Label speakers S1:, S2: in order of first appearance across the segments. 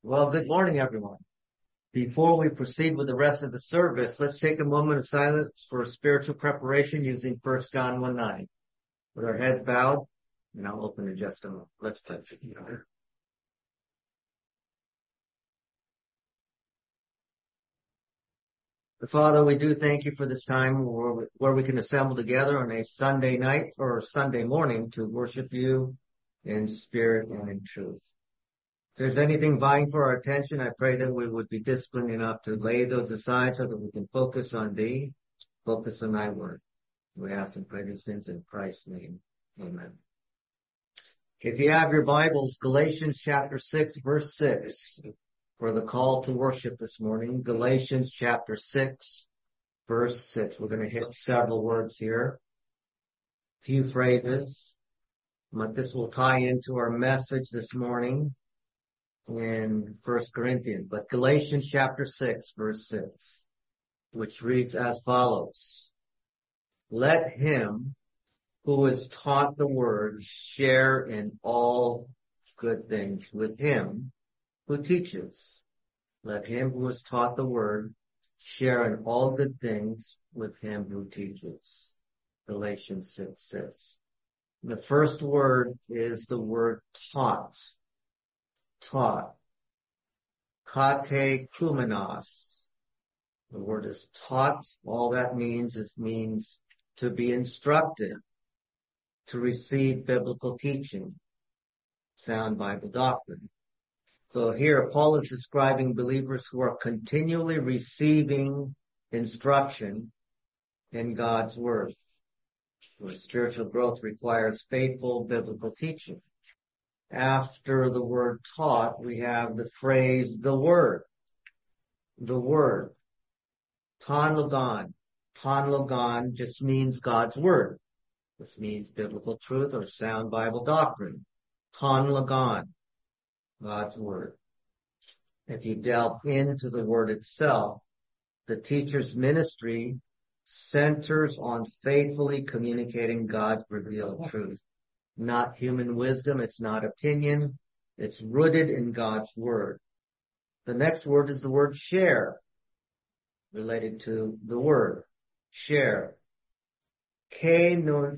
S1: Well, good morning, everyone. Before we proceed with the rest of the service, let's take a moment of silence for spiritual preparation using 1 John 1:9. With our heads bowed, and I'll open in just a moment. Let's pray together. Father, we do thank you for this time where we can assemble together on a Sunday night or Sunday morning to worship you in spirit and in truth. If there's anything vying for our attention, I pray that we would be disciplined enough to lay those aside so that we can focus on thee, focus on thy word. We ask and pray these things in Christ's name. Amen. If you have your Bibles, Galatians chapter 6, verse 6, for the call to worship this morning. Galatians chapter 6, verse 6. We're going to hit several words here, a few phrases, but this will tie into our message this morning in 1 Corinthians. But Galatians chapter 6, verse 6, which reads as follows. Let him who is taught the word share in all good things with him who teaches. Let him who is taught the word share in all good things with him who teaches. Galatians 6:6. The first word is the word taught. Taught. Katekumenos. The word is taught. All that means to be instructed, to receive biblical teaching, sound Bible doctrine. So here, Paul is describing believers who are continually receiving instruction in God's word. Where spiritual growth requires faithful biblical teaching. After the word taught, we have the phrase, the word. The word. Ton logon. Ton logon just means God's word. This means biblical truth or sound Bible doctrine. Ton logon. God's word. If you delve into the word itself, the teacher's ministry centers on faithfully communicating God's revealed truth. Not human wisdom, it's not opinion, it's rooted in God's word. The next word is the word share, related to the word, share. Kenonitoi.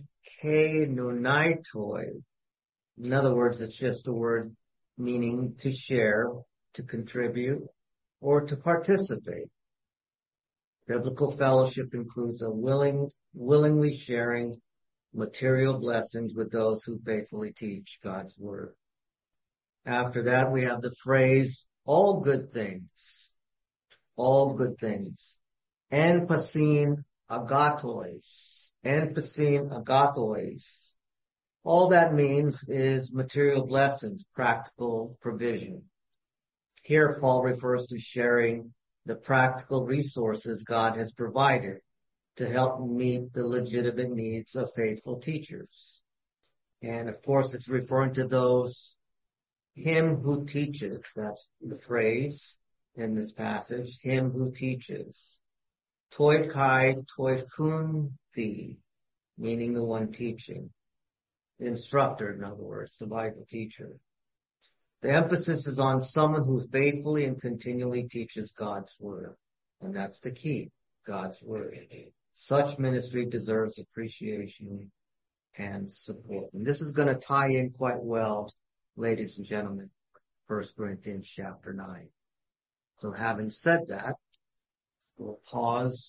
S1: In other words, it's just a word meaning to share, to contribute, or to participate. Biblical fellowship includes a willingly sharing material blessings with those who faithfully teach God's word. After that, we have the phrase, all good things. All good things. Enpasin agatois. Enpasin agatois. All that means is material blessings, practical provision. Here, Paul refers to sharing the practical resources God has provided to help meet the legitimate needs of faithful teachers. And of course, it's referring to him who teaches. That's the phrase in this passage, him who teaches. Toi kai toi kun thi, meaning the one teaching. The instructor, in other words, the Bible teacher. The emphasis is on someone who faithfully and continually teaches God's word. And that's the key, God's word. Such ministry deserves appreciation and support. And this is going to tie in quite well, ladies and gentlemen, 1 Corinthians chapter 9. So having said that, we'll pause.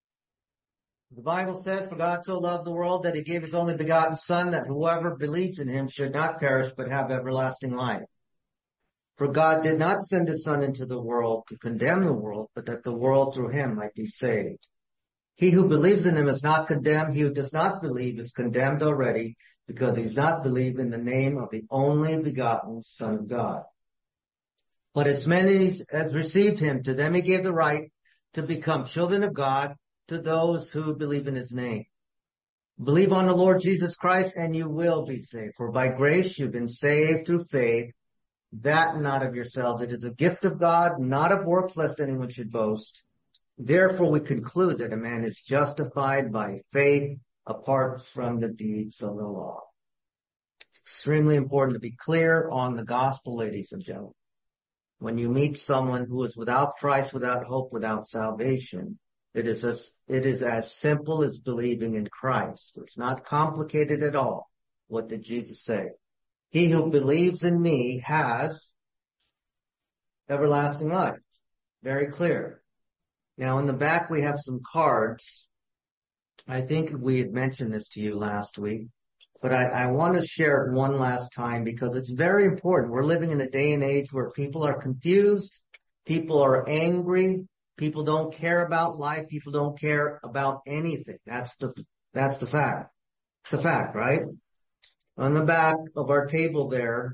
S1: The Bible says, for God so loved the world that he gave his only begotten Son, that whoever believes in him should not perish but have everlasting life. For God did not send his Son into the world to condemn the world, but that the world through him might be saved. He who believes in him is not condemned. He who does not believe is condemned already, because he does not believe in the name of the only begotten Son of God. But as many as received him, to them he gave the right to become children of God, to those who believe in his name. Believe on the Lord Jesus Christ and you will be saved. For by grace you've been saved through faith, that not of yourselves. It is a gift of God, not of works, lest anyone should boast. Therefore we conclude that a man is justified by faith apart from the deeds of the law. It's extremely important to be clear on the gospel, ladies and gentlemen. When you meet someone who is without Christ, without hope, without salvation, it is as simple as believing in Christ. It's not complicated at all. What did Jesus say? He who believes in me has everlasting life. Very clear. Now in the back we have some cards. I think we had mentioned this to you last week, but I want to share it one last time because it's very important. We're living in a day and age where people are confused, people are angry, people don't care about life, people don't care about anything. That's the fact. It's a fact, right? On the back of our table there,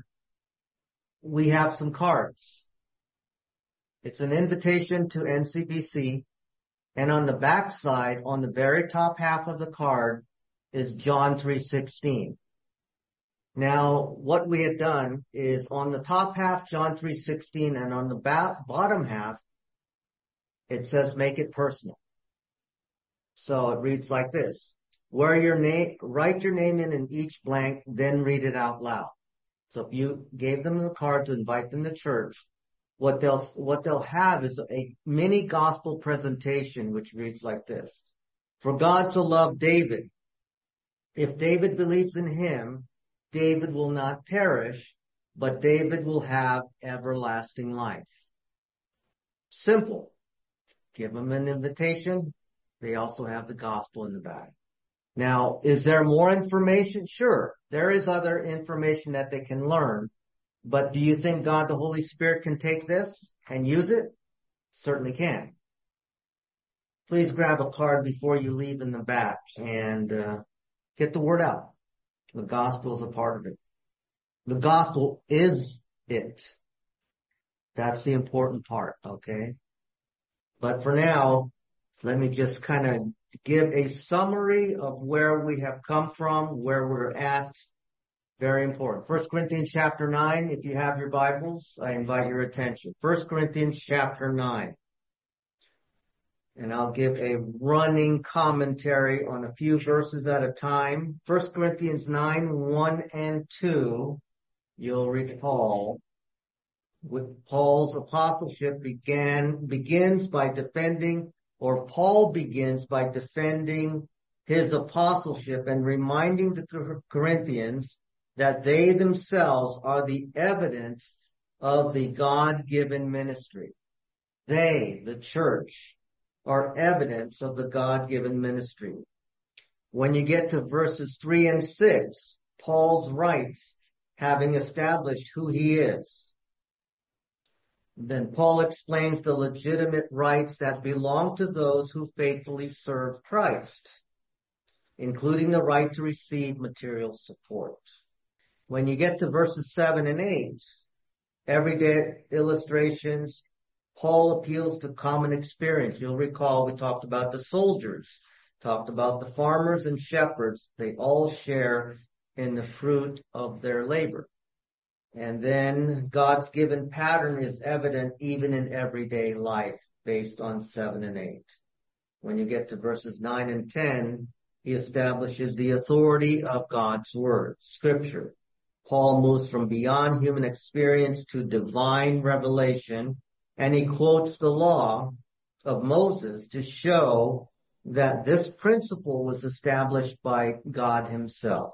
S1: we have some cards. It's an invitation to NCBC. And on the back side, on the very top half of the card, is John 3:16. Now, what we had done is on the top half, John 3:16, and on the bottom half, it says make it personal. So it reads like this. Write your name in each blank, then read it out loud. So if you gave them the card to invite them to church, what they'll have is a mini gospel presentation, which reads like this. For God so loved David. If David believes in him, David will not perish, but David will have everlasting life. Simple. Give them an invitation. They also have the gospel in the back. Now, is there more information? Sure. There is other information that they can learn. But do you think God, the Holy Spirit, can take this and use it? Certainly can. Please grab a card before you leave in the back and get the word out. The gospel is a part of it. The gospel is it. That's the important part, okay? But for now, let me just kind of give a summary of where we have come from, where we're at. Very important. 1 Corinthians chapter 9, if you have your Bibles, I invite your attention. 1 Corinthians chapter 9. And I'll give a running commentary on a few verses at a time. 1 Corinthians 9, 1 and 2, you'll recall, with Paul's apostleship begins by defending his apostleship and reminding the Corinthians that they themselves are the evidence of the God-given ministry. They, the church, are evidence of the God-given ministry. When you get to verses 3 and 6, Paul's writes, having established who he is. Then Paul explains the legitimate rights that belong to those who faithfully serve Christ, including the right to receive material support. When you get to verses 7 and 8, everyday illustrations, Paul appeals to common experience. You'll recall we talked about the soldiers, talked about the farmers and shepherds. They all share in the fruit of their labor. And then God's given pattern is evident even in everyday life based on 7 and 8. When you get to verses 9 and 10, he establishes the authority of God's word, scripture. Paul moves from beyond human experience to divine revelation, and he quotes the law of Moses to show that this principle was established by God himself.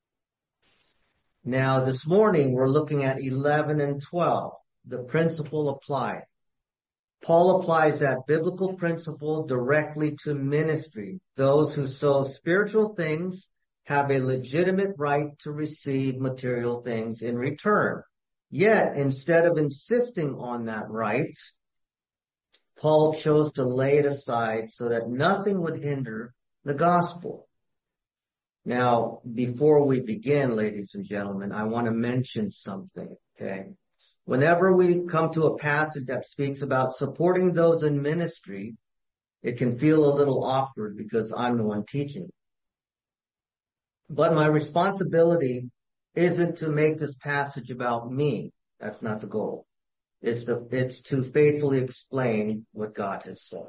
S1: Now, this morning, we're looking at 11 and 12, the principle applied. Paul applies that biblical principle directly to ministry. Those who sow spiritual things have a legitimate right to receive material things in return. Yet, instead of insisting on that right, Paul chose to lay it aside so that nothing would hinder the gospel. Now, before we begin, ladies and gentlemen, I want to mention something, okay? Whenever we come to a passage that speaks about supporting those in ministry, it can feel a little awkward because I'm the one teaching. But my responsibility isn't to make this passage about me. That's not the goal. It's to faithfully explain what God has said.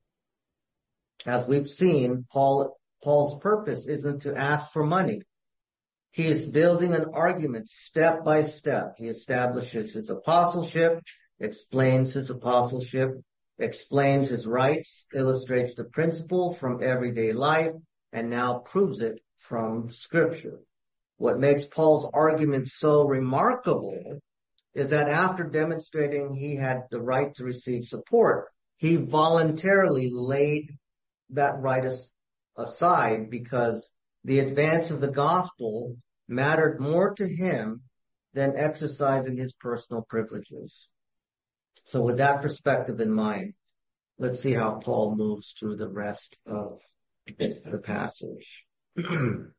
S1: As we've seen, Paul's purpose isn't to ask for money. He is building an argument step by step. He establishes his apostleship, explains his apostleship, explains his rights, illustrates the principle from everyday life, and now proves it from Scripture. What makes Paul's argument so remarkable is that after demonstrating he had the right to receive support, he voluntarily laid that right aside because the advance of the gospel mattered more to him than exercising his personal privileges. So with that perspective in mind, let's see how Paul moves through the rest of the passage. Here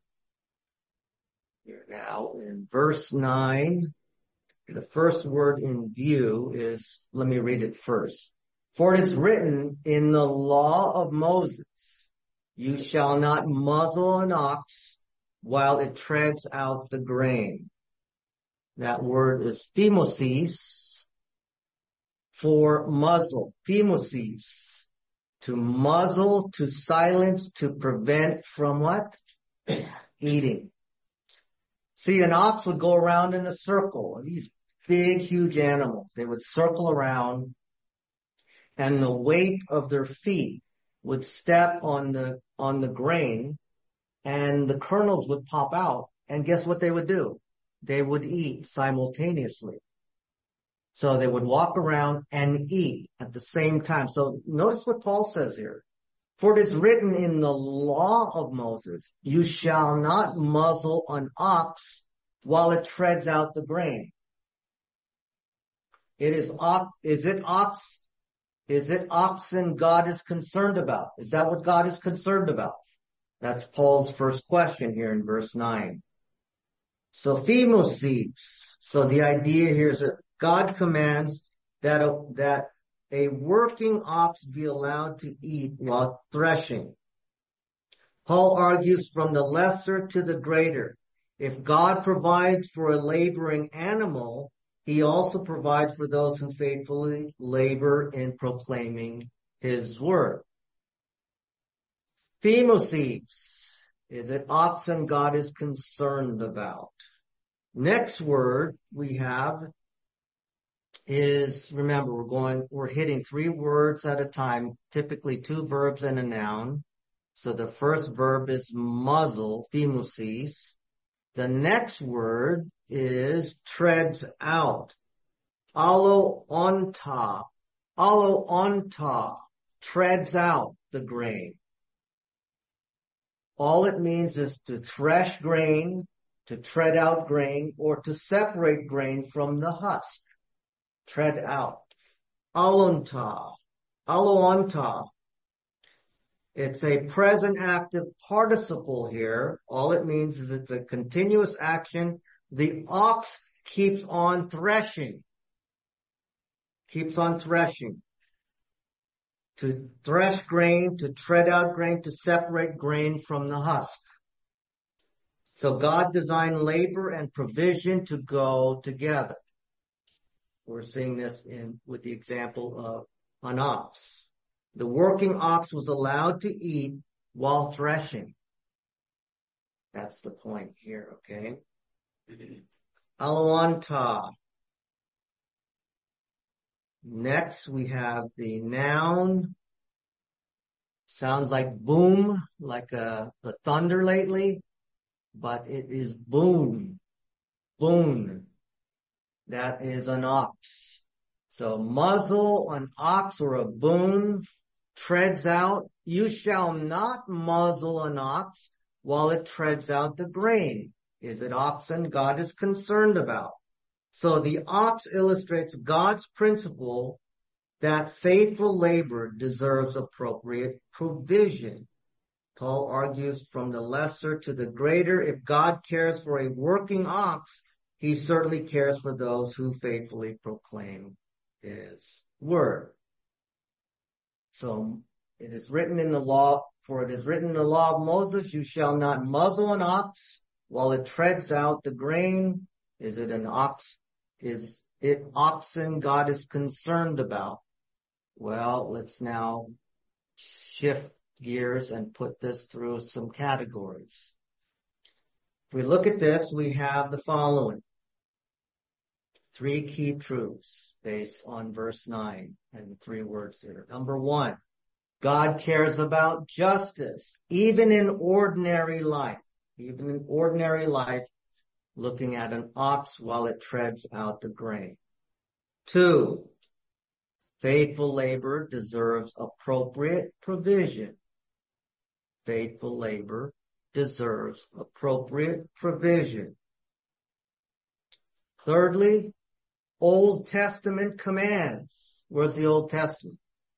S1: now in verse 9, the first word in view is, let me read it first. For it is written in the law of Moses, you shall not muzzle an ox while it treads out the grain. That word is phimosis, for muzzle. Phimosis, to muzzle, to silence, to prevent from what? Eating. See, an ox would go around in a circle. These big, huge animals, they would circle around, and the weight of their feet would step on the grain, and the kernels would pop out. And guess what they would do? They would eat simultaneously. So they would walk around and eat at the same time. So notice what Paul says here. For it is written in the law of Moses, you shall not muzzle an ox while it treads out the grain. Is it oxen God is concerned about? Is that what God is concerned about? That's Paul's first question here in verse 9. So phimosis. So the idea here is that God commands that a working ox be allowed to eat while threshing. Paul argues from the lesser to the greater. If God provides for a laboring animal, he also provides for those who faithfully labor in proclaiming his word. Phimosis. Is it oxen God is concerned about? Next word we have is, remember, we're hitting 3 words at a time, typically 2 verbs and a noun. So the first verb is muzzle, phimosis. The next word is treads out, alloonta. Alloonta, treads out the grain. All it means is to thresh grain, to tread out grain, or to separate grain from the husk. Tread out. Alloonta. Alloonta. It's a present active participle here. All it means is it's a continuous action. The ox keeps on threshing. Keeps on threshing. To thresh grain, to tread out grain, to separate grain from the husk. So God designed labor and provision to go together. We're seeing this with the example of an ox. The working ox was allowed to eat while threshing. That's the point here, okay? Alloonta. Next, we have the noun. Sounds like boom, like the thunder lately, but it is boon. Boon. That is an ox. So muzzle an ox or a boon, treads out. You shall not muzzle an ox while it treads out the grain. Is it oxen God is concerned about? So the ox illustrates God's principle that faithful labor deserves appropriate provision. Paul argues from the lesser to the greater. If God cares for a working ox, he certainly cares for those who faithfully proclaim his word. So it is written in the law, for it is written in the law of Moses, you shall not muzzle an ox while it treads out the grain. Is it an ox? Is it oxen God is concerned about? Well, let's now shift gears and put this through some categories. If we look at this, we have the following. 3 key truths. based on verse 9 and the three words there. Number one, God cares about justice, even in ordinary life. Even in ordinary life, looking at an ox while it treads out the grain. Two, faithful labor deserves appropriate provision. Faithful labor deserves appropriate provision. Thirdly, Old Testament commands. Where's the Old Testament?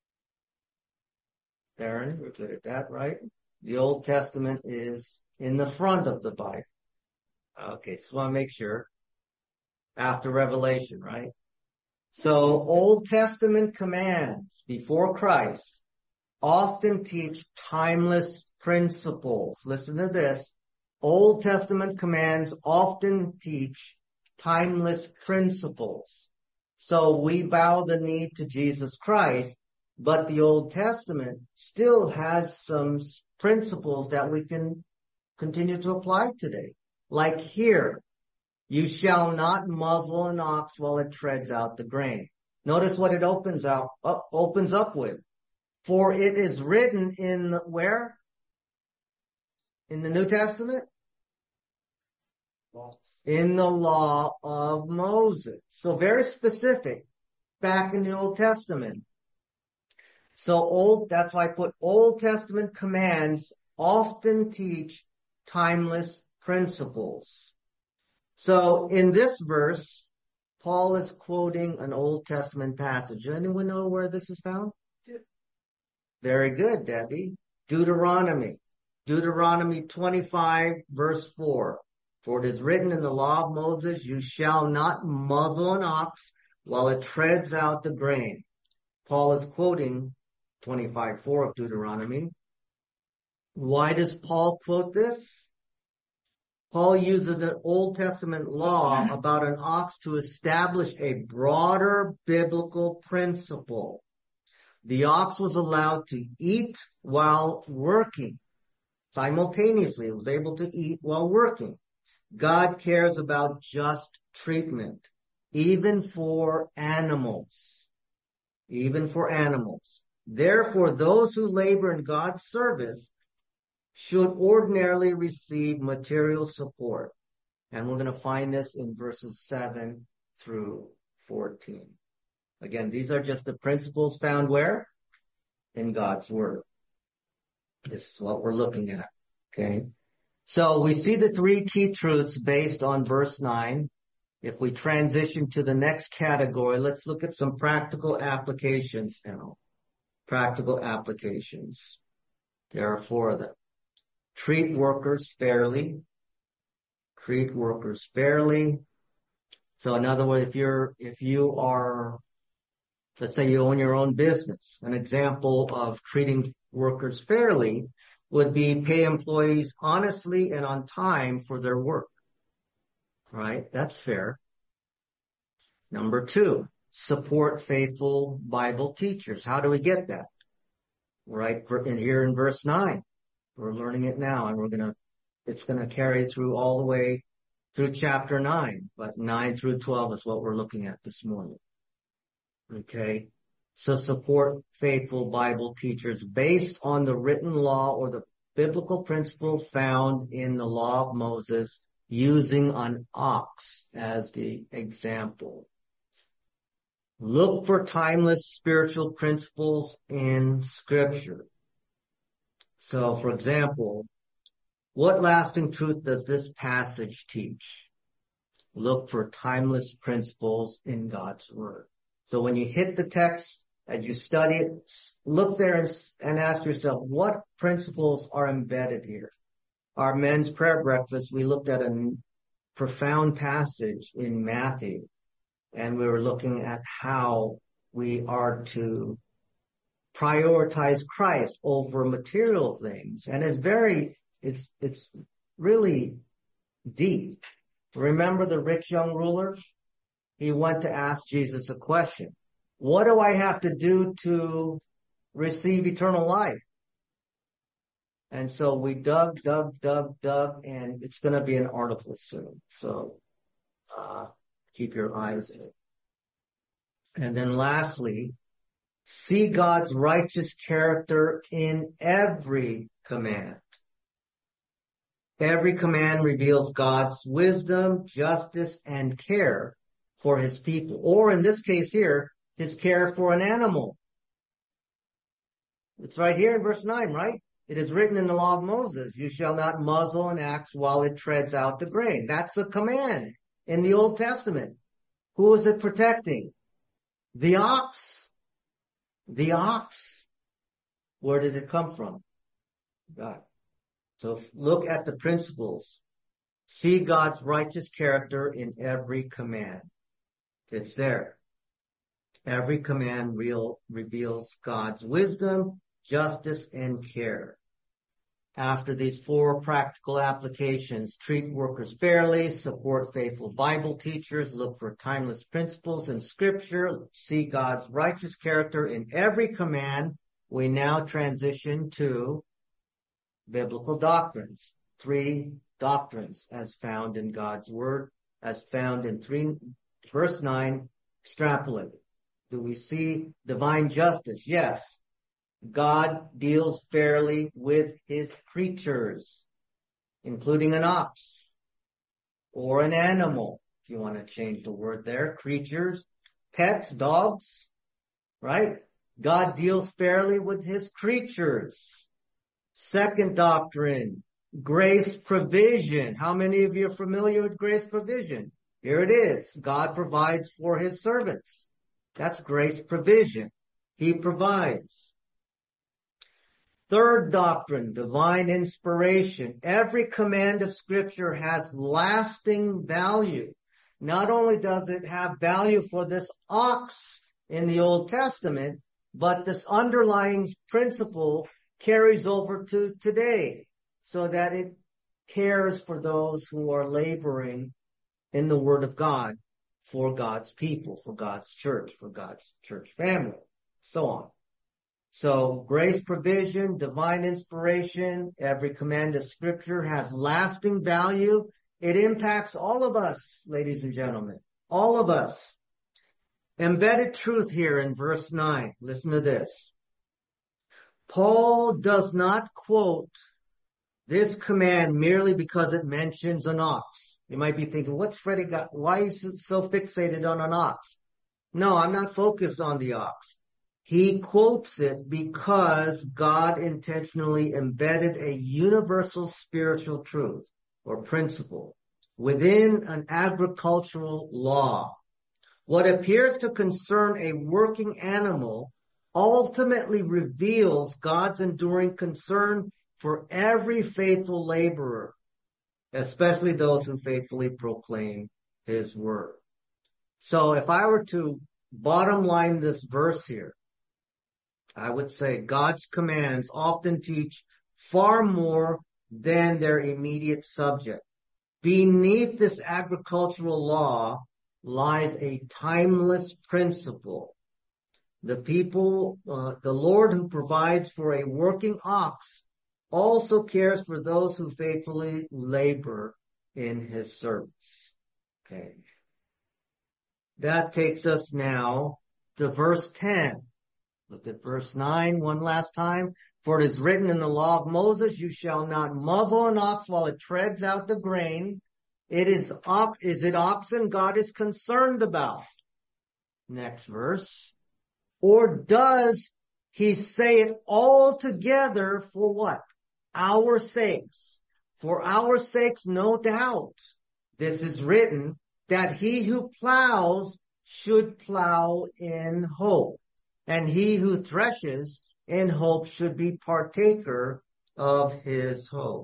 S1: Darren, we're good at that, right? The Old Testament is in the front of the Bible. Okay, just want to make sure. After Revelation, right? So Old Testament commands before Christ often teach timeless principles. Listen to this. Old Testament commands often teach timeless principles. So we bow the knee to Jesus Christ, but the Old Testament still has some principles that we can continue to apply today. Like here, you shall not muzzle an ox while it treads out the grain. Notice what it opens up with. For it is written in where? In the New Testament? In the law of Moses. So very specific back in the Old Testament. So that's why I put Old Testament commands often teach timeless principles. So in this verse, Paul is quoting an Old Testament passage. Anyone know where this is found? Very good, Debbie. Deuteronomy 25 verse 4. For it is written in the law of Moses, you shall not muzzle an ox while it treads out the grain. Paul is quoting 25:4 of Deuteronomy. Why does Paul quote this? Paul uses an Old Testament law about an ox to establish a broader biblical principle. The ox was allowed to eat while working. Simultaneously, it was able to eat while working. God cares about just treatment, even for animals. Even for animals. Therefore, those who labor in God's service should ordinarily receive material support. And we're going to find this in verses 7 through 14. Again, these are just the principles found where? In God's Word. This is what we're looking at. Okay. So we see the three key truths based on verse 9. If we transition to the next category, let's look at some practical applications now. Practical applications. There are four of them. Treat workers fairly. Treat workers fairly. So in other words, if you are, let's say you own your own business, an example of treating workers fairly would be pay employees honestly and on time for their work. Right? That's fair. Number two, support faithful Bible teachers. How do we get that? Right here in verse 9. We're learning it now, and it's gonna carry through all the way through chapter 9, but 9 through 12 is what we're looking at this morning. Okay. So support faithful Bible teachers based on the written law or the biblical principle found in the law of Moses, using an ox as the example. Look for timeless spiritual principles in Scripture. So, for example, what lasting truth does this passage teach? Look for timeless principles in God's Word. So when you hit the text and you study it, look there and ask yourself, what principles are embedded here? Our men's prayer breakfast, we looked at a profound passage in Matthew, and we were looking at how we are to prioritize Christ over material things. And it's really deep. Remember the rich young ruler? He went to ask Jesus a question. What do I have to do to receive eternal life? And so we dug, and it's going to be an article soon. So keep your eyes in it. And then lastly, see God's righteous character in every command. Every command reveals God's wisdom, justice, and care for his people. Or in this case here, his care for an animal. It's right here in verse 9, right? It is written in the law of Moses, you shall not muzzle an ox while it treads out the grain. That's a command in the Old Testament. Who is it protecting? The ox. The ox. Where did it come from? God. So look at the principles. See God's righteous character in every command. It's there. Every command reveals God's wisdom, justice, and care. After these 4 practical applications, treat workers fairly, support faithful Bible teachers, look for timeless principles in Scripture, see God's righteous character in every command, we now transition to biblical doctrines. 3 doctrines as found in God's Word, as found in verse 9, extrapolated. Do we see divine justice? Yes. God deals fairly with his creatures, including an ox or an animal, if you want to change the word there, creatures, pets, dogs, right? God deals fairly with his creatures. Second doctrine, grace provision. How many of you are familiar with grace provision? Here it is. God provides for his servants. That's grace provision. He provides. Third doctrine, divine inspiration. Every command of Scripture has lasting value. Not only does it have value for this ox in the Old Testament, but this underlying principle carries over to today, so that it cares for those who are laboring in the Word of God, for God's people, for God's church family, so on. So grace provision, divine inspiration, every command of Scripture has lasting value. It impacts all of us, ladies and gentlemen, all of us. Embedded truth here in verse 9. Listen to this. Paul does not quote this command merely because it mentions an ox. You might be thinking, what's Freddie got? Why is he so fixated on an ox? No, I'm not focused on the ox. He quotes it because God intentionally embedded a universal spiritual truth or principle within an agricultural law. What appears to concern a working animal ultimately reveals God's enduring concern for every faithful laborer, especially those who faithfully proclaim his word. So if I were to bottom line this verse here, I would say God's commands often teach far more than their immediate subject. Beneath this agricultural law lies a timeless principle. The Lord who provides for a working ox also cares for those who faithfully labor in his service. Okay. That takes us now to verse 10. Look at verse 9 one last time. For it is written in the law of Moses, you shall not muzzle an ox while it treads out the grain. Is it oxen God is concerned about? Next verse. Or does he say it all together for what? Our sakes. For our sakes, no doubt. This is written that he who plows should plow in hope. And he who threshes in hope should be partaker of his hope.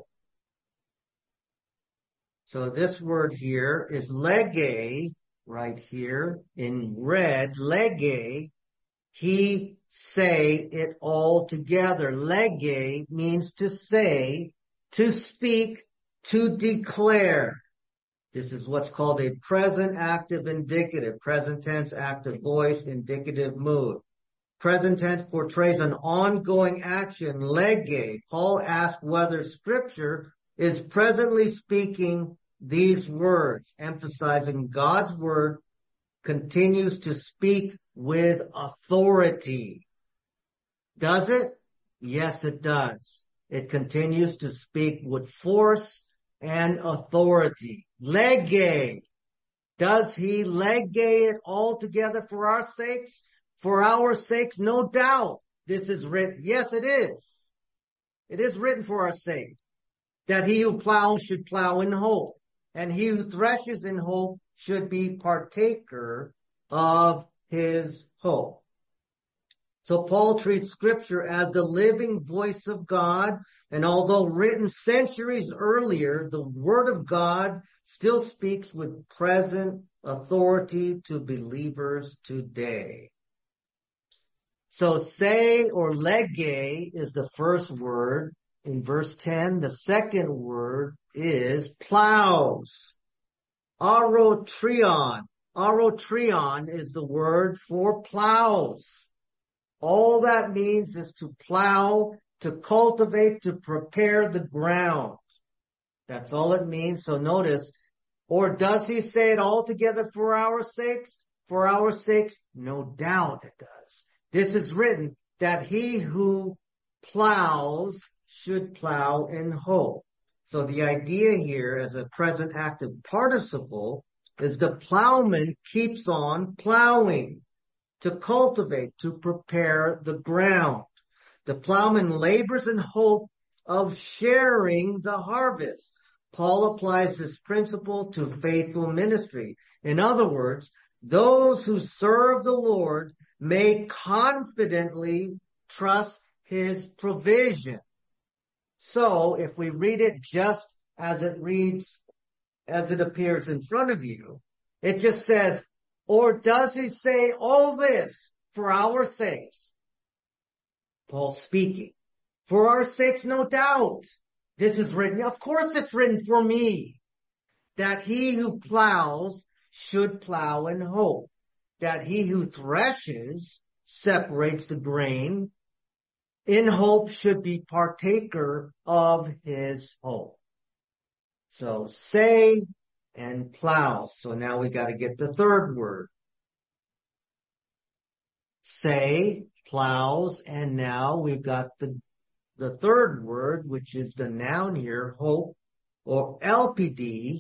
S1: So this word here is lege, right here in red, lege. He say it all together. Lege means to say, to speak, to declare. This is what's called a present active indicative, present tense active voice, indicative mood. Present tense portrays an ongoing action, lege. Paul asked whether Scripture is presently speaking these words, emphasizing God's word continues to speak with authority. Does it? Yes, it does. It continues to speak with force and authority. Lege. Does he lege it all together for our sakes? For our sakes, no doubt. This is written. Yes, it is. It is written for our sake. That he who plows should plow in hope. And he who threshes in hope should be partaker of his hope. So Paul treats scripture as the living voice of God. And although written centuries earlier, the word of God still speaks with present authority to believers today. So say or lege is the first word in verse 10. The second word is plows. Arotrion. Arotrion is the word for plows. All that means is to plow, to cultivate, to prepare the ground. That's all it means. So notice, or does he say it all together for our sakes? For our sakes, no doubt it does. This is written that he who plows should plow in hope. So the idea here as a present active participle is the plowman keeps on plowing. To cultivate, to prepare the ground. The plowman labors in hope of sharing the harvest. Paul applies this principle to faithful ministry. In other words, those who serve the Lord may confidently trust his provision. So if we read it just as it reads, as it appears in front of you, it just says, or does he say all this for our sakes? Paul speaking. For our sakes, no doubt. This is written. Of course it's written for me. That he who plows should plow in hope. That he who threshes separates the grain in hope should be partaker of his hope. So say and plow. So now we got to get the third word. Say, plows, and now we've got the third word, which is the noun here, hope, or LPD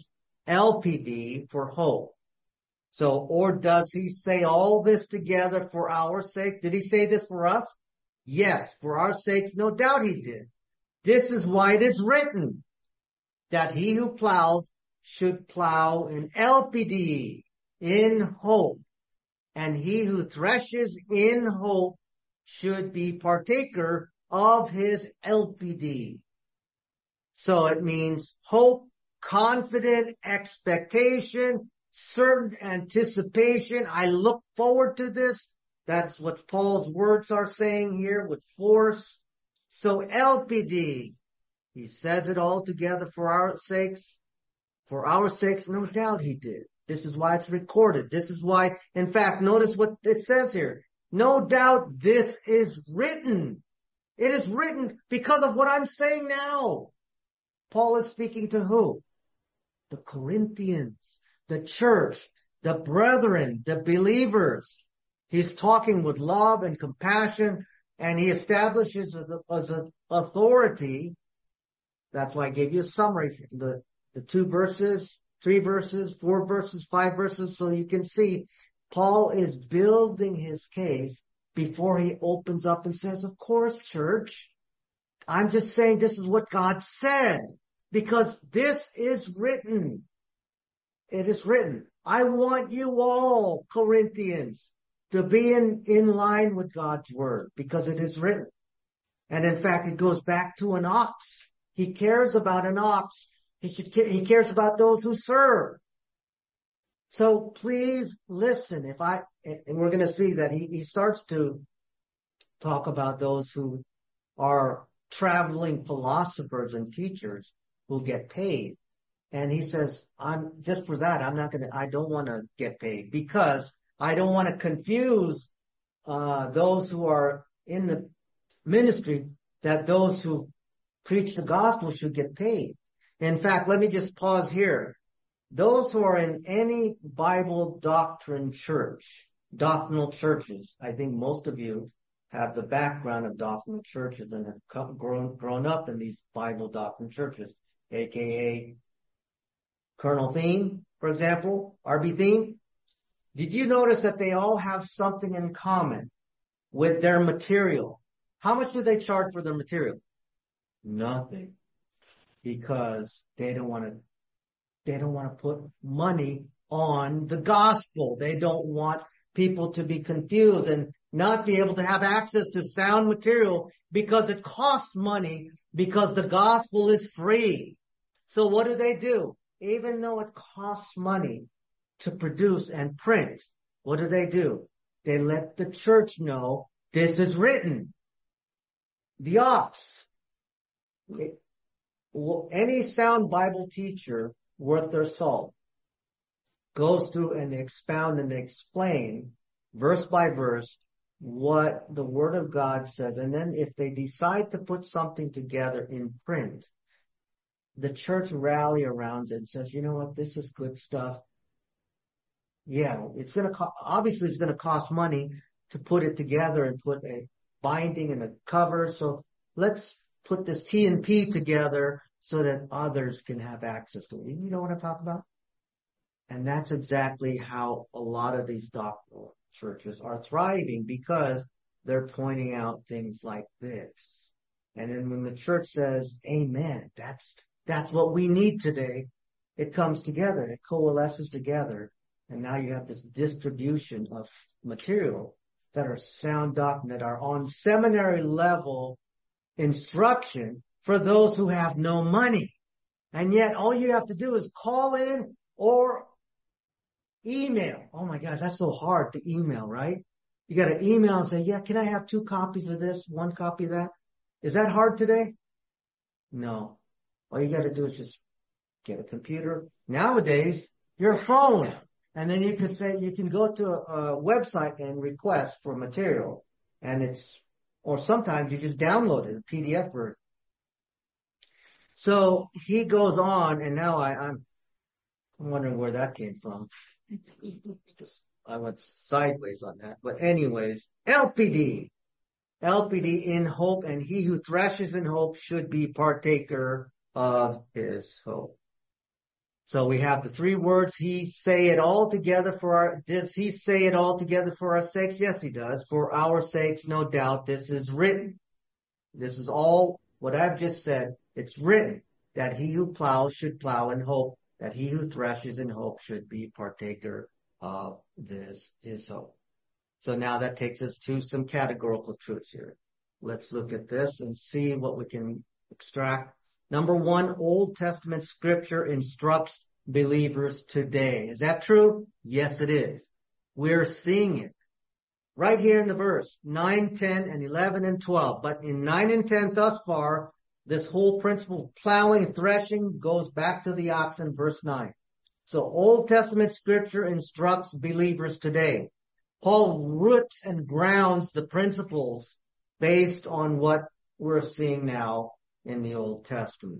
S1: for hope. So, or does he say all this together for our sake? Did he say this for us? Yes, for our sakes, no doubt he did. This is why it is written that he who plows should plow in LPD, in hope, and he who threshes in hope should be partaker of his LPD. So it means hope, confident expectation, certain anticipation. I look forward to this. That's what Paul's words are saying here with force. So LPD, he says it all together for our sakes. For our sakes, no doubt he did. This is why it's recorded. This is why, in fact, notice what it says here. No doubt this is written. It is written because of what I'm saying now. Paul is speaking to who? The Corinthians, the church, the brethren, the believers. He's talking with love and compassion, and he establishes as an authority. That's why I gave you a summary, the 2 verses, 3 verses, 4 verses, 5 verses, so you can see Paul is building his case before he opens up and says, of course, church, I'm just saying this is what God said, because this is written. It is written. I want you all, Corinthians, to be in line with God's word, because it is written. And in fact, it goes back to an ox. He cares about an ox. He cares about those who serve. So please listen. And we're going to see that he starts to talk about those who are traveling philosophers and teachers who get paid. And he says, I don't want to get paid, because I don't want to confuse, those who are in the ministry, that those who preach the gospel should get paid. In fact, let me just pause here. Those who are in any Bible doctrine church, doctrinal churches. I think most of you have the background of doctrinal churches and have grown up in these Bible doctrine churches, aka Colonel Theme, for example, RB Theme. Did you notice that they all have something in common with their material? How much do they charge for their material? Nothing. Because they don't want to put money on the gospel. They don't want people to be confused and not be able to have access to sound material because it costs money, because the gospel is free. So what do? Even though it costs money to produce and print, what do? They let the church know this is written. The ox. Any sound Bible teacher worth their salt goes through and they expound and they explain verse by verse what the Word of God says. And then if they decide to put something together in print, the church rally around it and says, you know what, this is good stuff. Yeah, obviously it's going to cost money to put it together and put a binding and a cover. So let's put this T and P together so that others can have access to it. You know what I'm talking about? And that's exactly how a lot of these doctrinal churches are thriving, because they're pointing out things like this. And then when the church says, amen, that's what we need today, it comes together, it coalesces together. And now you have this distribution of material that are sound doctrine, that are on seminary level instruction for those who have no money. And yet all you have to do is call in or email. Oh my God, that's so hard to email, right? You got to email and say, yeah, can I have 2 copies of this, 1 copy of that? Is that hard today? No. All you got to do is just get a computer. Nowadays, your phone. And then you can go to a website and request for material. And or sometimes you just download it, a PDF version. So he goes on, and now I'm wondering where that came from. I went sideways on that. But anyways, LPD in hope, and he who threshes in hope should be partaker of his hope. So we have the 3 words. He say it all together does he say it all together for our sakes? Yes, he does. For our sakes, no doubt, this is written. This is all what I've just said. It's written that he who plows should plow in hope, that he who threshes in hope should be partaker of this, his hope. So now that takes us to some categorical truths here. Let's look at this and see what we can extract. Number 1, Old Testament scripture instructs believers today. Is that true? Yes, it is. We're seeing it right here in the verse, 9, 10, and 11, and 12. But in 9 and 10 thus far, this whole principle of plowing and threshing goes back to the oxen, verse 9. So Old Testament scripture instructs believers today. Paul roots and grounds the principles based on what we're seeing now in the Old Testament.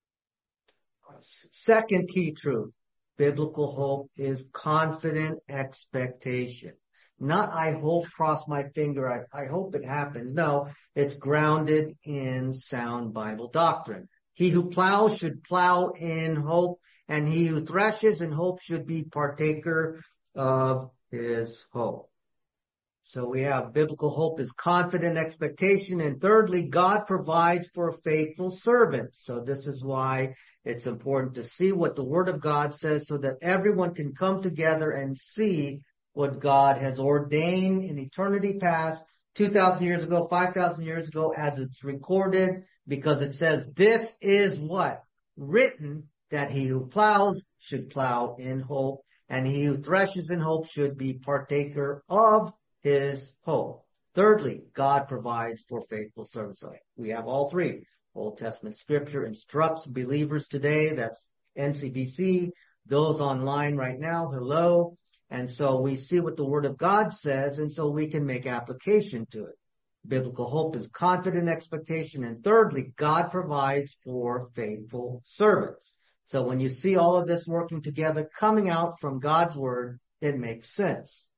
S1: Second key truth, biblical hope is confident expectation. Not I hope, cross my finger, I hope it happens. No, it's grounded in sound Bible doctrine. He who plows should plow in hope, and he who threshes in hope should be partaker of his hope. So we have biblical hope is confident expectation. And thirdly, God provides for faithful servants. So this is why it's important to see what the Word of God says so that everyone can come together and see what God has ordained in eternity past, 2,000 years ago, 5,000 years ago, as it's recorded, because it says this is what? Written, that he who plows should plow in hope, and he who threshes in hope should be partaker of his hope. Thirdly, God provides for faithful servants. We have all 3. Old Testament scripture instructs believers today. That's NCBC. Those online right now, hello. And so we see what the Word of God says, and so we can make application to it. Biblical hope is confident expectation. And thirdly, God provides for faithful servants. So when you see all of this working together, coming out from God's Word, it makes sense.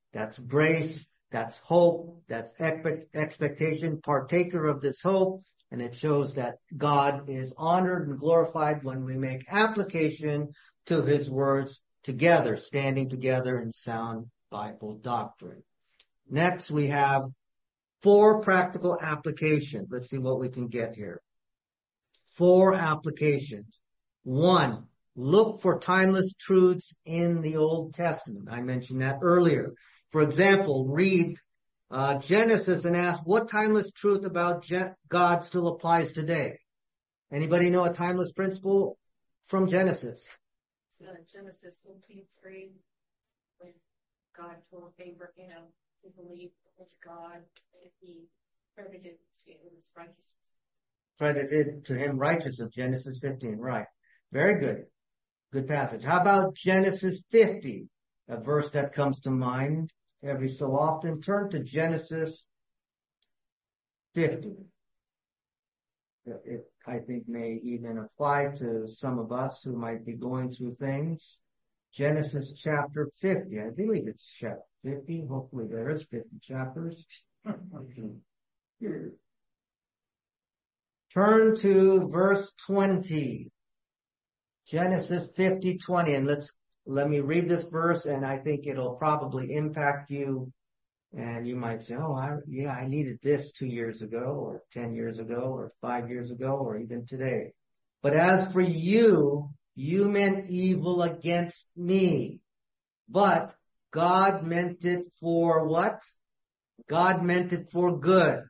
S1: That's grace. That's hope. That's expectation, partaker of this hope. And it shows that God is honored and glorified when we make application to his words together, standing together in sound Bible doctrine. Next, we have 4 practical applications. Let's see what we can get here. 4 applications. 1, look for timeless truths in the Old Testament. I mentioned that earlier. For example, read Genesis and ask what timeless truth about God still applies today. Anybody know a timeless principle from Genesis?
S2: It's Genesis 14:3, when God told Abraham to believe in God, and he credited to him his righteousness.
S1: Credited to him righteousness, Genesis 15, right. Very good. Good passage. How about Genesis 50? A verse that comes to mind every so often. Turn to Genesis 50. It, I think, may even apply to some of us who might be going through things. Genesis chapter 50. I believe it's chapter 50. Hopefully there is 50 chapters. Turn to verse 20. Genesis 50:20. And let me read this verse, and I think it'll probably impact you. And you might say, oh, I needed this 2 years ago, or 10 years ago, or 5 years ago, or even today. But as for you, you meant evil against me. But God meant it for what? God meant it for good.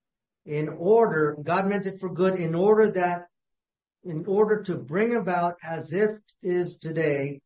S1: God meant it for good in order to bring about as it is today,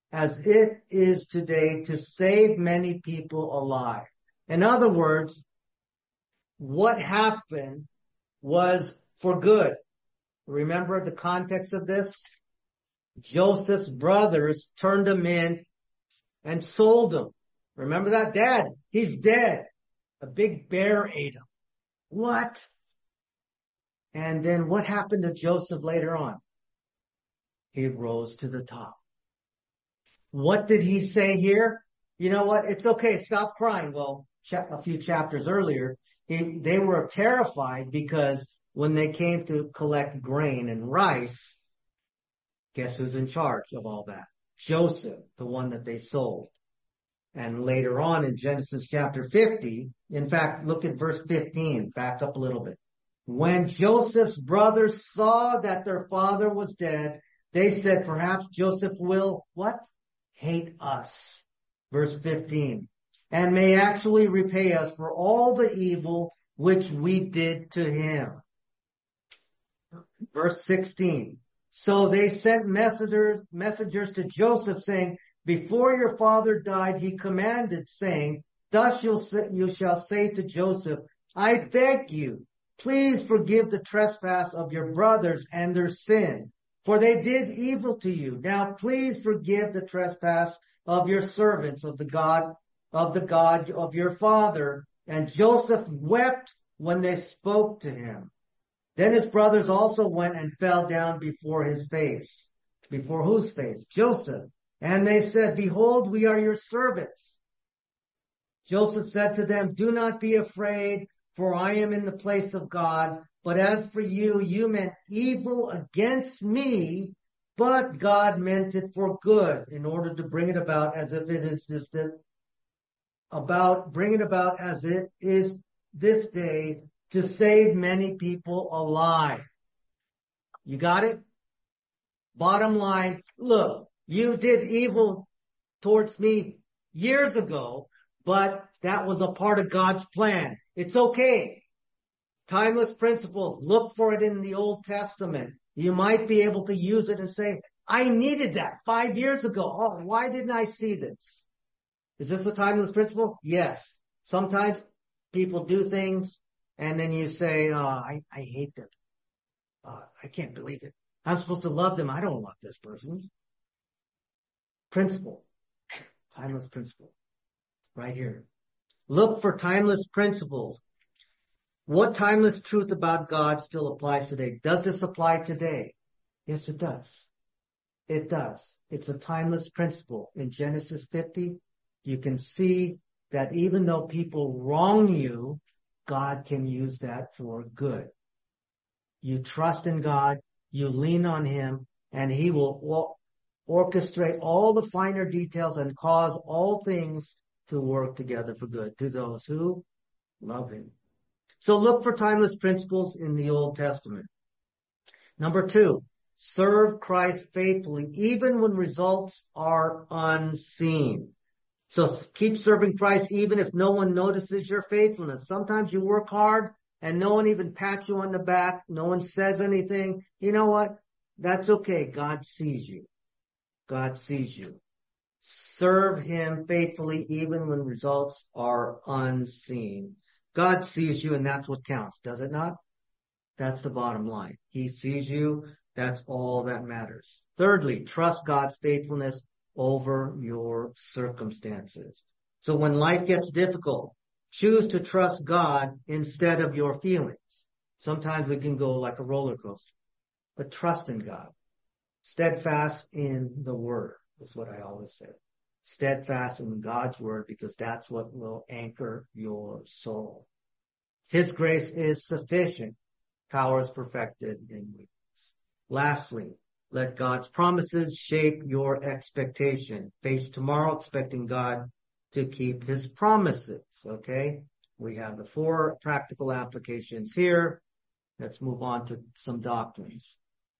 S1: to save many people alive. In other words, what happened was for good. Remember the context of this? Joseph's brothers turned him in and sold him. Remember that? Dad, he's dead. A big bear ate him. What? And then what happened to Joseph later on? He rose to the top. What did he say here? You know what? It's okay. Stop crying. Well, a few chapters earlier, they were terrified because when they came to collect grain and rice, guess who's in charge of all that? Joseph, the one that they sold. And later on in Genesis chapter 50, in fact, look at verse 15, back up a little bit. When Joseph's brothers saw that their father was dead, they said, perhaps Joseph will, what? Hate us. Verse 15. And may actually repay us for all the evil which we did to him. Verse 16. So they sent messengers to Joseph saying, before your father died, he commanded, saying, thus you shall say to Joseph, I beg you, please forgive the trespass of your brothers and their sin, for they did evil to you. Now please forgive the trespass of your servants, of the God of your father. And Joseph wept when they spoke to him. Then his brothers also went and fell down before his face. Before whose face? Joseph. And they said, behold, we are your servants. Joseph said to them, do not be afraid, for I am in the place of God. But as for you, you meant evil against me, but God meant it for good, in order to bring it about as if it is this day, to save many people alive. You got it? Bottom line, look, you did evil towards me years ago, but that was a part of God's plan. It's okay. Timeless principles. Look for it in the Old Testament. You might be able to use it and say, I needed that 5 years ago. Oh, why didn't I see this? Is this a timeless principle? Yes. Sometimes people do things and then you say, I hate them. I can't believe it. I'm supposed to love them. I don't love this person. Principle. Timeless principle. Right here. Look for timeless principles. What timeless truth about God still applies today? Does this apply today? Yes, it does. It does. It's a timeless principle. In Genesis 50, you can see that even though people wrong you, God can use that for good. You trust in God, you lean on Him, and He will orchestrate all the finer details and cause all things to work together for good to those who love Him. So look for timeless principles in the Old Testament. Number 2, serve Christ faithfully even when results are unseen. So keep serving Christ even if no one notices your faithfulness. Sometimes you work hard and no one even pats you on the back. No one says anything. You know what? That's okay. God sees you. God sees you. Serve Him faithfully even when results are unseen. God sees you and that's what counts, does it not? That's the bottom line. He sees you. That's all that matters. Thirdly, trust God's faithfulness over your circumstances. So when life gets difficult, choose to trust God instead of your feelings. Sometimes we can go like a roller coaster, but trust in God. Steadfast in the Word is what I always say. Steadfast in God's Word, because that's what will anchor your soul. His grace is sufficient. Power is perfected in weakness. Lastly, let God's promises shape your expectation. Face tomorrow expecting God to keep His promises. Okay? We have the 4 practical applications here. Let's move on to some doctrines.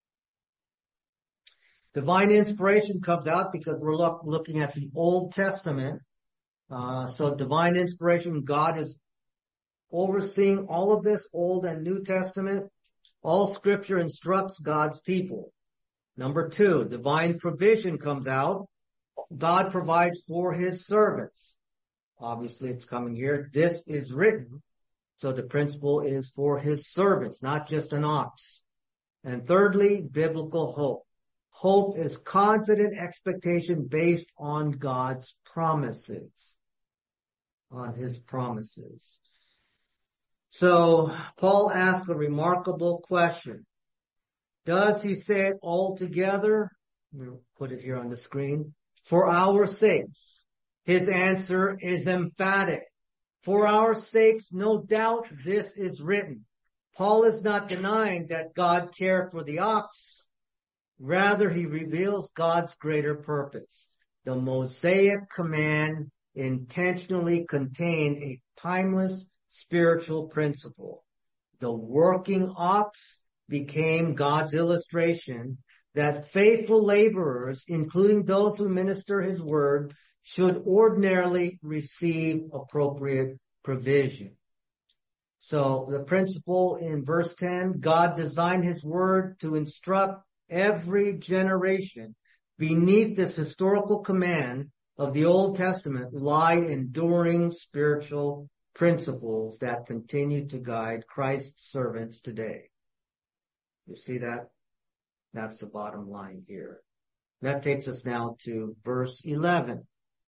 S1: Divine inspiration comes out because we're looking at the Old Testament. So divine inspiration, God is overseeing all of this, Old and New Testament. All scripture instructs God's people. Number 2, divine provision comes out. God provides for His servants. Obviously, it's coming here. This is written. So the principle is for His servants, not just an ox. And thirdly, biblical hope. Hope is confident expectation based on God's promises. On His promises. So Paul asked a remarkable question. Does he say it all together? We'll put it here on the screen. For our sakes. His answer is emphatic. For our sakes, no doubt this is written. Paul is not denying that God cared for the ox. Rather, he reveals God's greater purpose. The Mosaic command intentionally contained a timeless spiritual principle. The working ox became God's illustration that faithful laborers, including those who minister His word, should ordinarily receive appropriate provision. So the principle in verse 10, God designed His word to instruct every generation. Beneath this historical command of the Old Testament lie enduring spiritual principles that continue to guide Christ's servants today. You see that? That's the bottom line here. That takes us now to verse 11.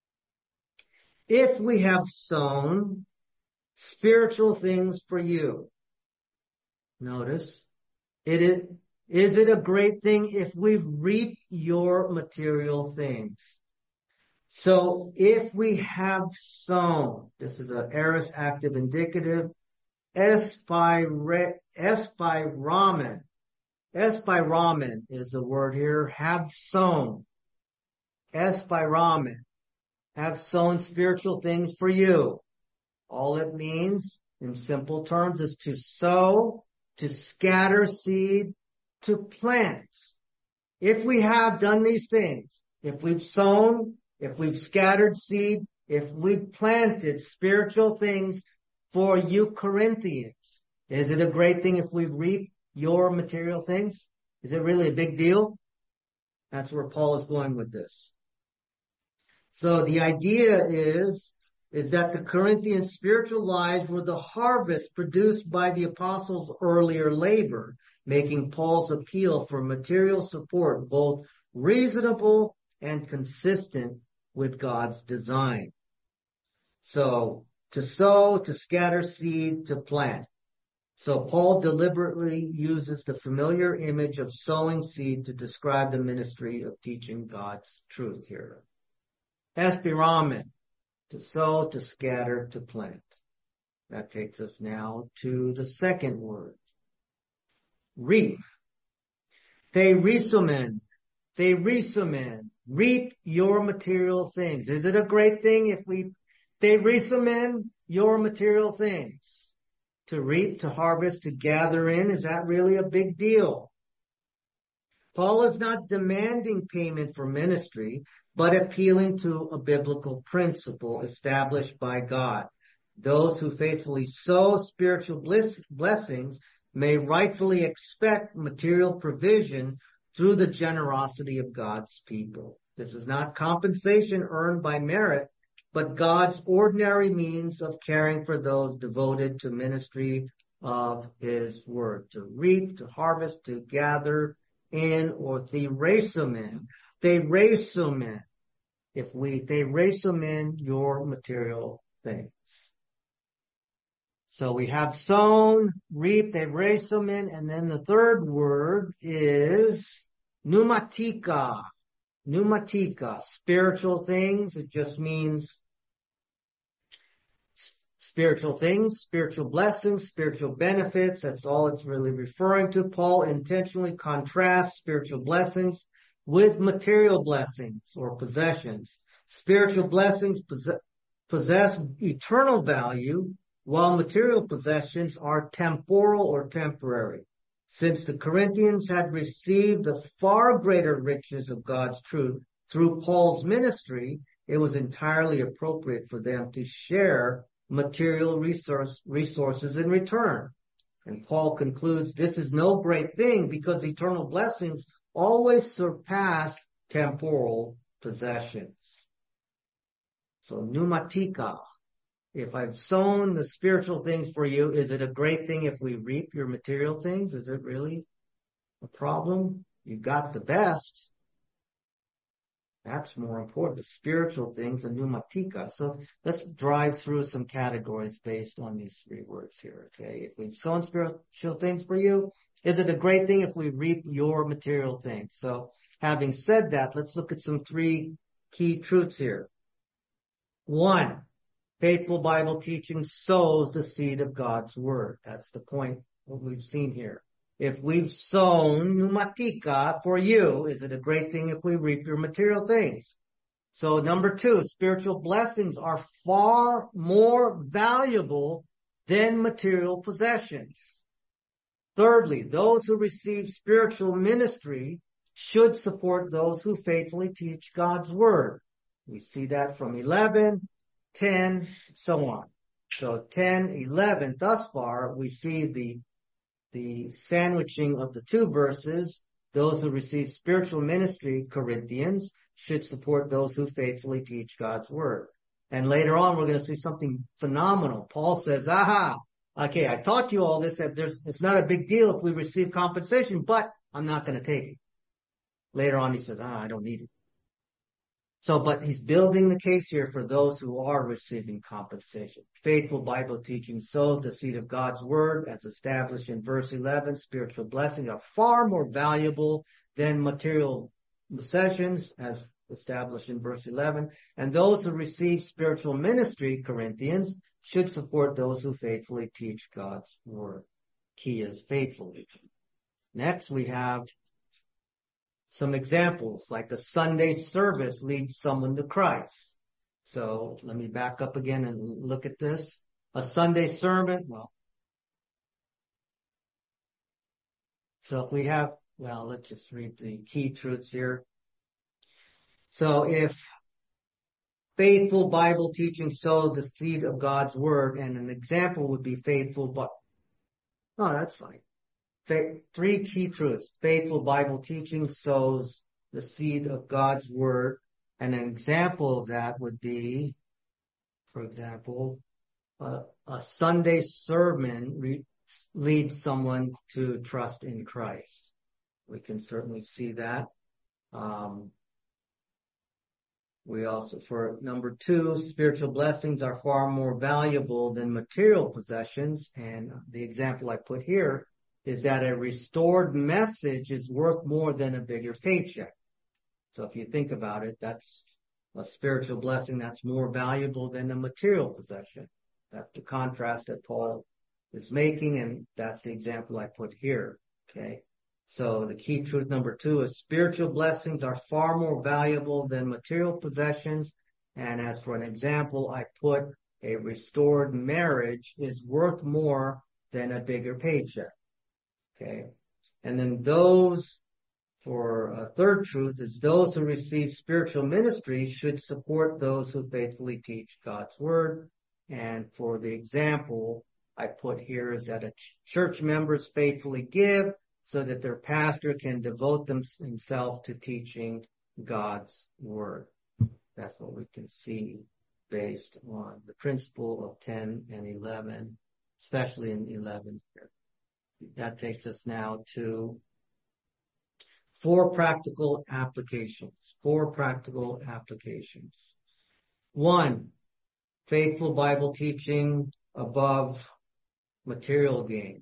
S1: If we have sown spiritual things for you, notice, is it a great thing if we've reaped your material things? So if we have sown, this is an aorist active indicative, espiramen is the word here, have sown, espiramen, have sown spiritual things for you. All it means, in simple terms, is to sow, to scatter seed, to plant. If we have done these things, if we've sown, if we've scattered seed, if we've planted spiritual things for you Corinthians, is it a great thing if we reap your material things? Is it really a big deal? That's where Paul is going with this. So the idea is that the Corinthian spiritual lives were the harvest produced by the apostles' earlier labor, making Paul's appeal for material support both reasonable and consistent with God's design. So, to sow, to scatter seed, to plant. So Paul deliberately uses the familiar image of sowing seed to describe the ministry of teaching God's truth here. Espiramen. To sow, to scatter, to plant. That takes us now to the second word. Reap. Theresumen. Theresumen. Reap your material things. Is it a great thing if we theresumen your material things? To reap, to harvest, to gather in, is that really a big deal? Paul is not demanding payment for ministry, but appealing to a biblical principle established by God. Those who faithfully sow spiritual blessings may rightfully expect material provision through the generosity of God's people. This is not compensation earned by merit, but God's ordinary means of caring for those devoted to ministry of his word. To reap, to harvest, to gather in, or theresumen. Theresumen. Theresumen your material things. So we have sown, reap, theresumen, and then the third word is pneumatika. Pneumatika, spiritual things. It just means spiritual things, spiritual blessings, spiritual benefits. That's all it's really referring to. Paul intentionally contrasts spiritual blessings with material blessings or possessions. Spiritual blessings possess eternal value, while material possessions are temporal or temporary. Since the Corinthians had received the far greater riches of God's truth through Paul's ministry, it was entirely appropriate for them to share material resources in return. And Paul concludes, this is no great thing because eternal blessings always surpass temporal possessions. So pneumatika. If I've sown the spiritual things for you, is it a great thing if we reap your material things? Is it really a problem? You got the best. That's more important, the spiritual things, the pneumatika. So let's drive through some categories based on these three words here, okay? If we've sown spiritual things for you, is it a great thing if we reap your material things? So having said that, let's look at some three key truths here. One, faithful Bible teaching sows the seed of God's word. That's the point what we've seen here. If we've sown pneumatika for you, is it a great thing if we reap your material things? So number two, spiritual blessings are far more valuable than material possessions. Thirdly, those who receive spiritual ministry should support those who faithfully teach God's word. We see that from 11, 10, so on. So 10, 11, thus far, we see the sandwiching of the two verses. Those who receive spiritual ministry, Corinthians, should support those who faithfully teach God's word. And later on, we're going to see something phenomenal. Paul says, okay, I taught you all this, that it's not a big deal if we receive compensation, but I'm not going to take it. Later on, he says, I don't need it. So, but he's building the case here for those who are receiving compensation. Faithful Bible teaching sows the seed of God's word, as established in verse 11. Spiritual blessings are far more valuable than material possessions, as established in verse 11. And those who receive spiritual ministry, Corinthians, should support those who faithfully teach God's word. Key is faithfully. Next, we have some examples, like a Sunday service leads someone to Christ. So let me back up again and look at this. A Sunday sermon, so if we have, let's just read the key truths here. So if faithful Bible teaching sows the seed of God's word, and an example would be faithful, that's fine. Three key truths. Faithful Bible teaching sows the seed of God's word. And an example of that would be, for example, a Sunday sermon leads someone to trust in Christ. We can certainly see that. We also, for number two, spiritual blessings are far more valuable than material possessions. And the example I put here is that a restored message is worth more than a bigger paycheck. So if you think about it, that's a spiritual blessing that's more valuable than a material possession. That's the contrast that Paul is making, and that's the example I put here. Okay. So the key truth number 2 is spiritual blessings are far more valuable than material possessions. And as for an example, I put a restored marriage is worth more than a bigger paycheck. Okay. And then for a third truth is those who receive spiritual ministry should support those who faithfully teach God's word. And for the example I put here is that a church members faithfully give so that their pastor can devote himself to teaching God's word. That's what we can see based on the principle of 10 and 11, especially in 11 here. That takes us now to 4 practical applications. 4 practical applications. 1, faithful Bible teaching above material gain.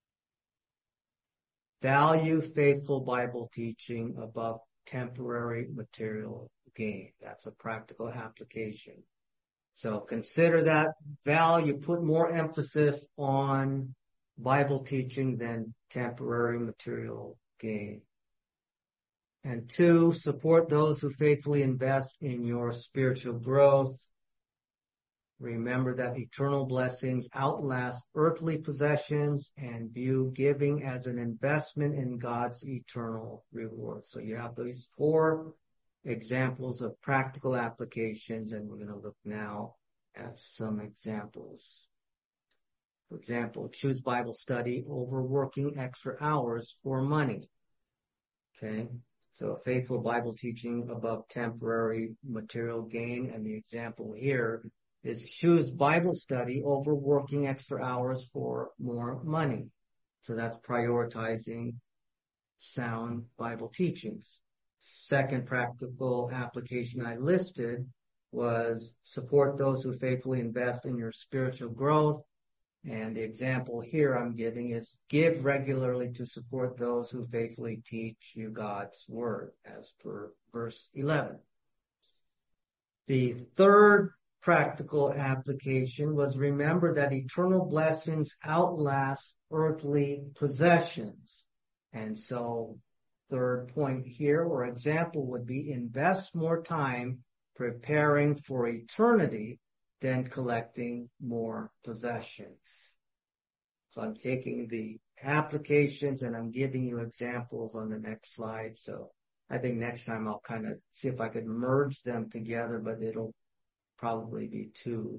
S1: Value faithful Bible teaching above temporary material gain. That's a practical application. So consider that value, put more emphasis on Bible teaching than temporary material gain. And 2, support those who faithfully invest in your spiritual growth. Remember that eternal blessings outlast earthly possessions, and view giving as an investment in God's eternal reward. So you have these 4 examples of practical applications, and we're going to look now at some examples. For example, choose Bible study over working extra hours for money. Okay. So faithful Bible teaching above temporary material gain. And the example here is choose Bible study over working extra hours for more money. So that's prioritizing sound Bible teachings. Second practical application I listed was support those who faithfully invest in your spiritual growth. And the example here I'm giving is give regularly to support those who faithfully teach you God's word, as per verse 11. The third practical application was remember that eternal blessings outlast earthly possessions. And so third point here or example would be invest more time preparing for eternity than collecting more possessions. So I'm taking the applications and I'm giving you examples on the next slide. So I think next time I'll kind of see if I could merge them together, but it'll probably be too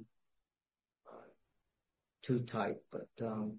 S1: tight. But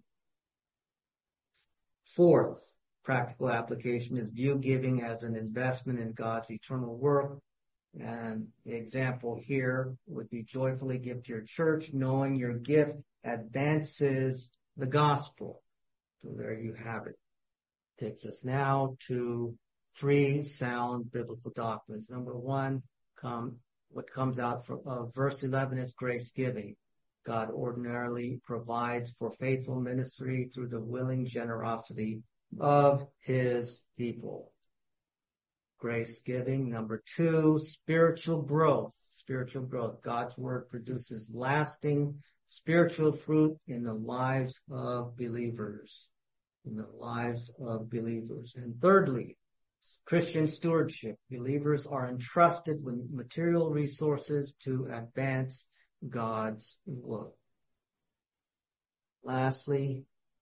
S1: fourth practical application is view giving as an investment in God's eternal work. And the example here would be joyfully give to your church, knowing your gift advances the gospel. So there you have it. Takes us now to 3 sound biblical doctrines. Number 1, what comes out from verse 11 is grace giving. God ordinarily provides for faithful ministry through the willing generosity of his people. Grace giving. Number 2, spiritual growth. Spiritual growth. God's word produces lasting spiritual fruit in the lives of believers. In the lives of believers. And thirdly, Christian stewardship. Believers are entrusted with material resources to advance God's work. Lastly,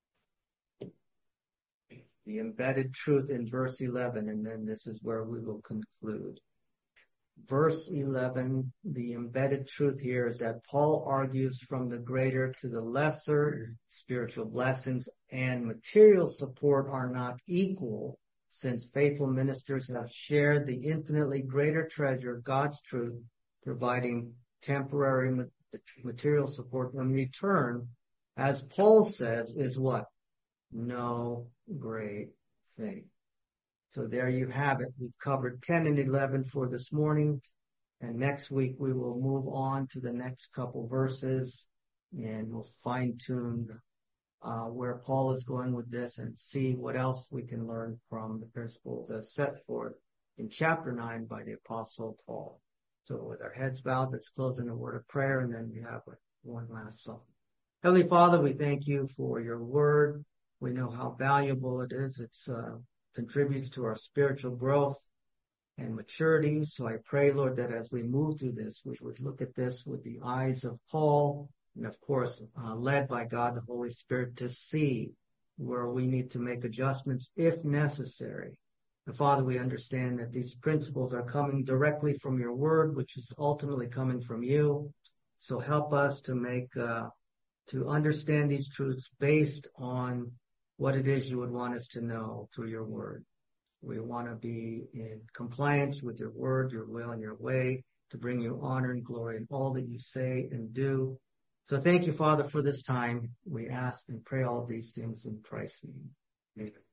S1: the embedded truth in verse 11, and then this is where we will conclude. Verse 11, the embedded truth here is that Paul argues from the greater to the lesser. Spiritual blessings and material support are not equal, since faithful ministers have shared the infinitely greater treasure of God's truth, providing temporary material support in return, as Paul says, is what? No great thing. So there you have it. We've covered 10 and 11 for this morning. And next week we will move on to the next couple verses and we'll fine tune where Paul is going with this and see what else we can learn from the principles as set forth in chapter 9 by the Apostle Paul. So with our heads bowed, let's close in a word of prayer, and then we have one last song. Heavenly Father, we thank you for your word. We know how valuable it is. It contributes to our spiritual growth and maturity. So I pray, Lord, that as we move through this, we would look at this with the eyes of Paul, and of course, led by God, the Holy Spirit, to see where we need to make adjustments if necessary. And Father, we understand that these principles are coming directly from your word, which is ultimately coming from you. So help us to understand these truths based on what it is you would want us to know through your word. We want to be in compliance with your word, your will, and your way to bring you honor and glory in all that you say and do. So thank you, Father, for this time. We ask and pray all of these things in Christ's name. Amen.